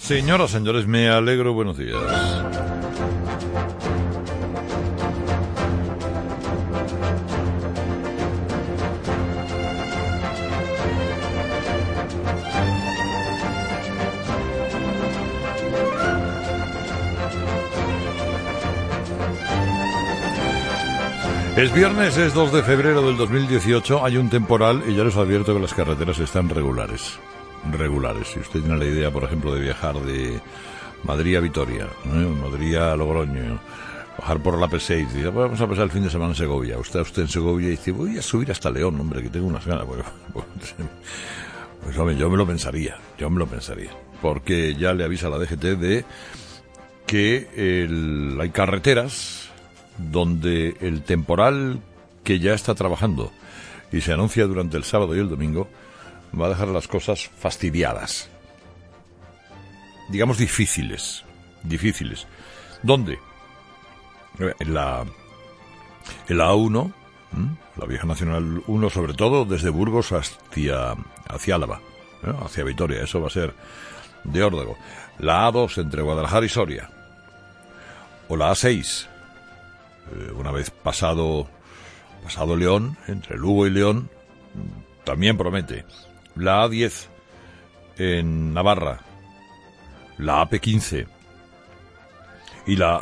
Señoras, señores, me alegro, buenos días. Es viernes, es 2 de febrero del 2018, hay un temporal y ya les advierto que las carreteras están regulares. Si usted tiene la idea, por ejemplo, de viajar de Madrid a Vitoria, Madrid a Logroño, bajar por la P6, dice, vamos a pasar el fin de semana en Segovia. Usted en Segovia y dice, voy a subir hasta León, hombre, que tengo unas ganas. Pues hombre, yo me lo pensaría, porque ya le avisa la DGT de que hay carreteras donde el temporal que ya está trabajando y se anuncia durante el sábado y el domingo va a dejar las cosas fastidiadas, digamos difíciles. ¿Dónde? En la A1, la vieja Nacional 1, sobre todo desde Burgos hacia Álava, hacia Vitoria, eso va a ser de órdago. La A2 entre Guadalajara y Soria, o la A6, una vez pasado León, entre Lugo y León, también promete. La A10 en Navarra, la AP15 y la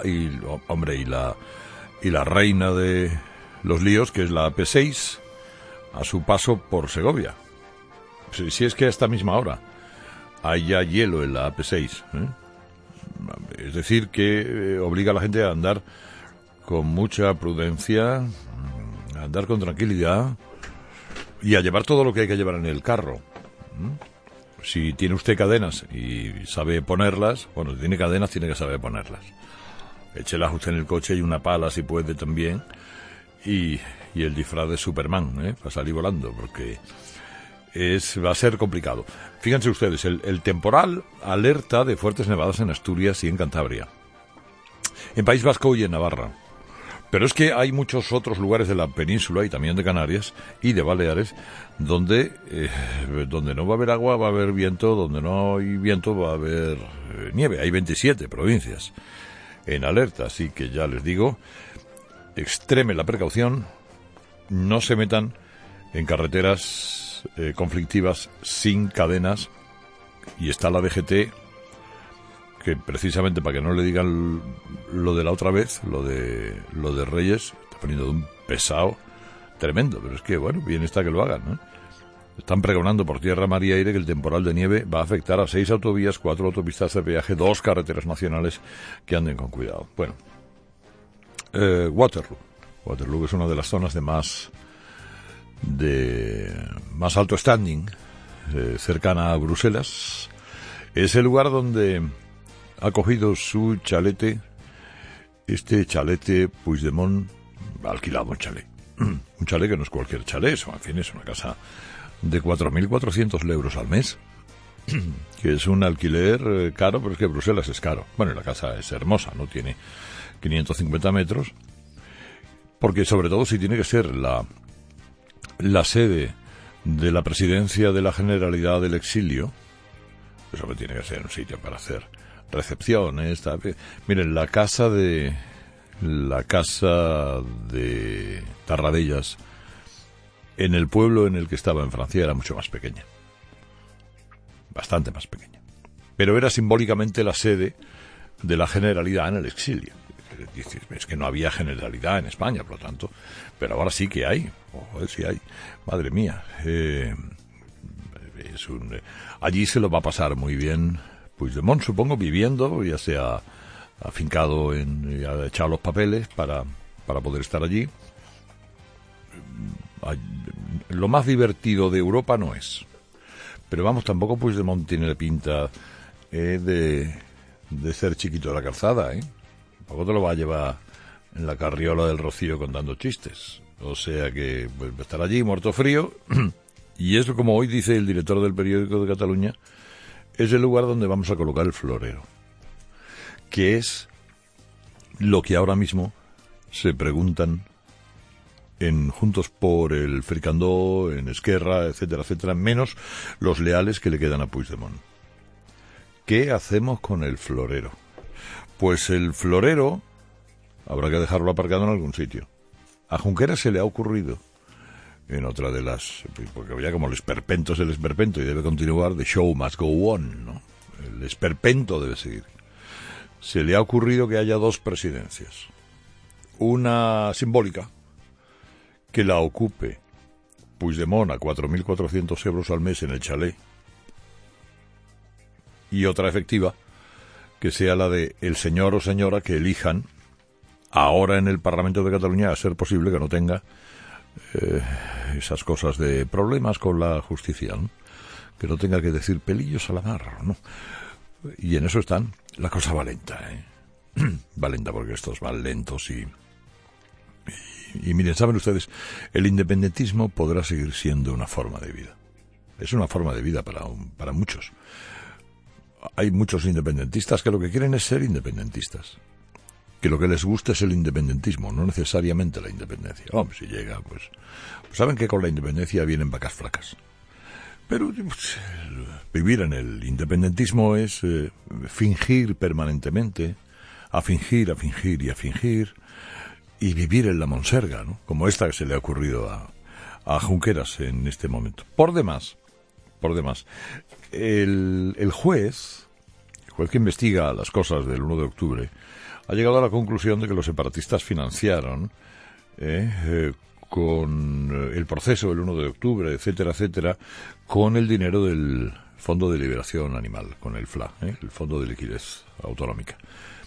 reina de los líos, que es la AP6, a su paso por Segovia. Si es que a esta misma hora hay ya hielo en la AP6, es decir, que obliga a la gente a andar con mucha prudencia, a andar con tranquilidad y a llevar todo lo que hay que llevar en el carro. Si tiene usted cadenas y sabe ponerlas, bueno, si tiene cadenas tiene que saber ponerlas. Échelas usted en el coche y una pala si puede también, y el disfraz de Superman, para salir volando, porque va a ser complicado. Fíjense ustedes, el temporal alerta de fuertes nevadas en Asturias y en Cantabria, en País Vasco y en Navarra. Pero es que hay muchos otros lugares de la península y también de Canarias y de Baleares donde no va a haber agua, va a haber viento, donde no hay viento va a haber nieve. Hay 27 provincias en alerta, así que ya les digo, extreme la precaución, no se metan en carreteras conflictivas sin cadenas, y está la DGT, que precisamente para que no le digan lo de la otra vez, lo de Reyes, está poniendo de un pesado tremendo, pero es que, bueno, bien está que lo hagan, ¿no? Están pregonando por tierra, mar y aire que el temporal de nieve va a afectar a 6 autovías, 4 autopistas de peaje, 2 carreteras nacionales, que anden con cuidado. Bueno, Waterloo, que es una de las zonas de más alto standing, cercana a Bruselas, es el lugar donde ha cogido su chalete, Puigdemont ha alquilado un chalet. Un chalet que no es cualquier chalet, en fin, es una casa de 4.400 euros al mes, que es un alquiler caro, pero es que Bruselas es caro. Bueno, la casa es hermosa, no tiene 550 metros, porque sobre todo si tiene que ser la sede de la presidencia de la Generalidad del Exilio, eso tiene que ser un sitio para hacer recepciones. Miren, la casa de Tarradellas, en el pueblo en el que estaba en Francia, era mucho más pequeña, bastante más pequeña, pero era simbólicamente la sede de la Generalidad en el Exilio. Es que no había Generalidad en España, por lo tanto, pero ahora sí que hay. Sí hay, madre mía. Allí se lo va a pasar muy bien Puigdemont, supongo, viviendo, ya se ha afincado ha echado los papeles para poder estar allí. Lo más divertido de Europa no es, pero vamos, tampoco Puigdemont tiene pinta de ser chiquito de la calzada, Tampoco te lo va a llevar en la carriola del Rocío contando chistes, o sea que pues, estar allí muerto frío. Y eso, como hoy dice el director del Periódico de Cataluña, es el lugar donde vamos a colocar el florero, que es lo que ahora mismo se preguntan en Juntos por el Fricandó, en Esquerra, etcétera, etcétera, menos los leales que le quedan a Puigdemont. ¿qué hacemos con el florero? Pues el florero habrá que dejarlo aparcado en algún sitio. A Junqueras se le ha ocurrido, en otra de las... porque ya como el esperpento es el esperpento y debe continuar, the show must go on, ¿no? El esperpento debe seguir. Se le ha ocurrido que haya dos presidencias. Una simbólica, que la ocupe Puigdemont a 4.400 euros al mes en el chalet, y otra efectiva, que sea la de el señor o señora que elijan ahora en el Parlamento de Cataluña, a ser posible que no tenga esas cosas de problemas con la justicia, ¿no? Que no tenga que decir pelillos a la mar, ¿no? Y en eso están. La cosa va lenta, va lenta porque estos van lentos y miren, saben ustedes, el independentismo podrá seguir siendo una forma de vida. Es una forma de vida para muchos. Hay muchos independentistas que lo que quieren es ser independentistas. Que lo que les gusta es el independentismo, no necesariamente la independencia. Si llega, pues saben que con la independencia vienen vacas flacas. Pero pues, vivir en el independentismo es fingir permanentemente, a fingir y a fingir, y vivir en la monserga, ¿no? Como esta que se le ha ocurrido a Junqueras en este momento. Por demás, el juez que investiga las cosas del 1 de octubre, ha llegado a la conclusión de que los separatistas financiaron con el proceso del 1 de octubre, etcétera, etcétera, con el dinero del Fondo de Liberación Animal, con el FLA, el Fondo de Liquidez Autonómica.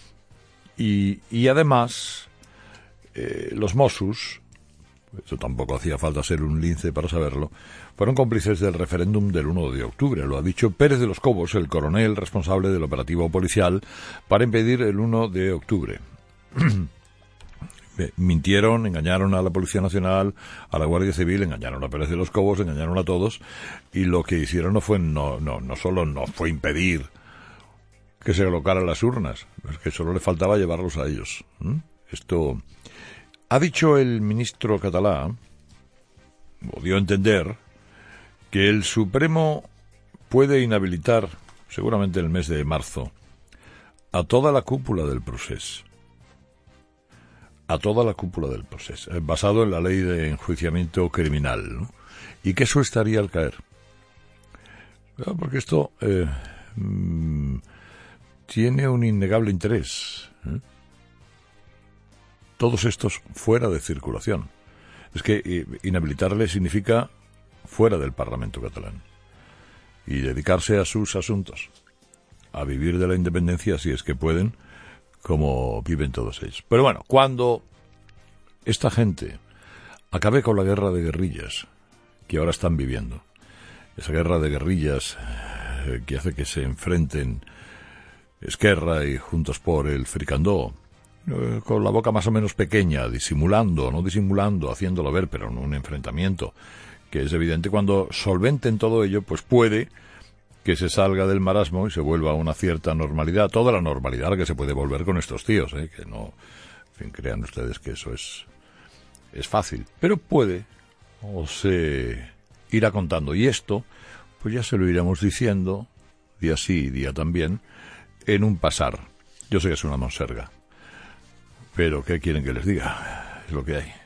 Y además, los Mossos, eso tampoco hacía falta ser un lince para saberlo, fueron cómplices del referéndum del 1 de octubre. Lo ha dicho Pérez de los Cobos, el coronel responsable del operativo policial para impedir el 1 de octubre. Mintieron, engañaron a la Policía Nacional, a la Guardia Civil, engañaron a Pérez de los Cobos, engañaron a todos, y lo que hicieron no fue impedir que se colocaran las urnas, es que solo le faltaba llevarlos a ellos. Esto ha dicho el ministro catalán, o dio a entender, que el Supremo puede inhabilitar, seguramente el mes de marzo, a toda la cúpula del procés. A toda la cúpula del procés, basado en la ley de enjuiciamiento criminal, ¿no? Y que eso estaría al caer. Porque esto tiene un innegable interés. Todos estos fuera de circulación. Es que inhabilitarle significa fuera del Parlamento catalán y dedicarse a sus asuntos, a vivir de la independencia si es que pueden, como viven todos ellos. Pero bueno, cuando esta gente acabe con la guerra de guerrillas que ahora están viviendo, esa guerra de guerrillas que hace que se enfrenten Esquerra y Juntos por el Fricandó, con la boca más o menos pequeña, no disimulando, haciéndolo ver, pero en un enfrentamiento que es evidente, cuando solventen todo ello, pues puede que se salga del marasmo y se vuelva a una cierta normalidad, toda la normalidad a la que se puede volver con estos tíos, que no, en fin, crean ustedes que eso es fácil, pero puede, o se irá contando, y esto, pues ya se lo iremos diciendo, día sí y día también, en un pasar. Yo sé que es una monserga, pero ¿qué quieren que les diga? Es lo que hay.